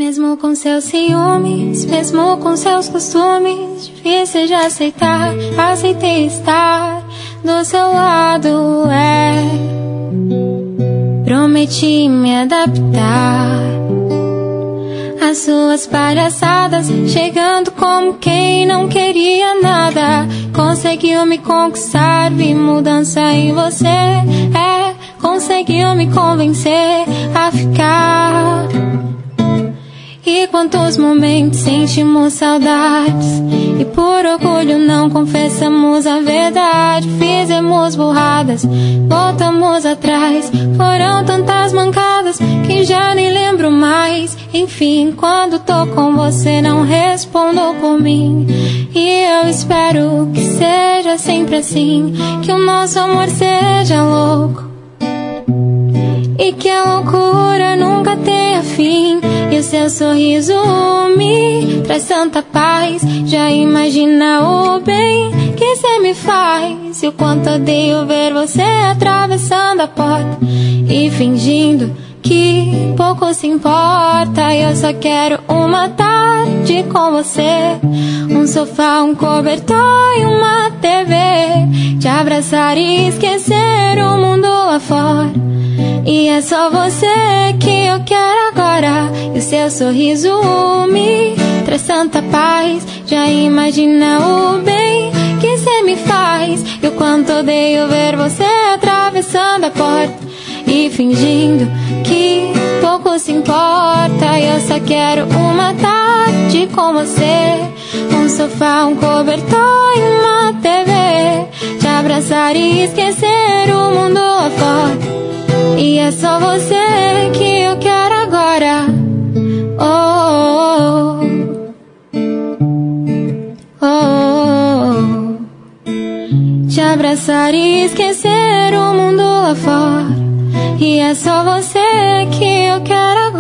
Mesmo com seus ciúmes, mesmo com seus costumes difíceis de aceitar, aceitei estar do seu lado, prometi me adaptar às suas palhaçadas, chegando como quem não queria nada. Conseguiu me conquistar, vi mudança em você, conseguiu me convencer a ficar. E quantos momentos sentimos saudades, e por orgulho não confessamos a verdade. Fizemos burradas, voltamos atrás, foram tantas mancadas que já nem lembro mais. Enfim, quando tô com você não respondo por mim, e eu espero que seja sempre assim, que o nosso amor seja louco e que a loucura nunca tenha fim. E o seu sorriso me traz tanta paz. Já imagina o bem que cê me faz, e o quanto odeio ver você atravessando a porta e fingindo que pouco se importa. Eu só quero uma tarde com você, um sofá, um cobertor e uma TV, te abraçar e esquecer o mundo lá fora. E é só você que eu quero agora, e o seu sorriso me traz tanta paz. Já imagina o bem que cê me faz, e o quanto odeio ver você atravessando a porta e fingindo que pouco se importa. Eu só quero uma tarde com você, um sofá, um cobertor e uma TV, te abraçar e esquecer o mundo lá fora. E é só você que eu quero agora. Oh, oh, oh. Te abraçar e esquecer o mundo lá fora. E é só você que eu quero agora.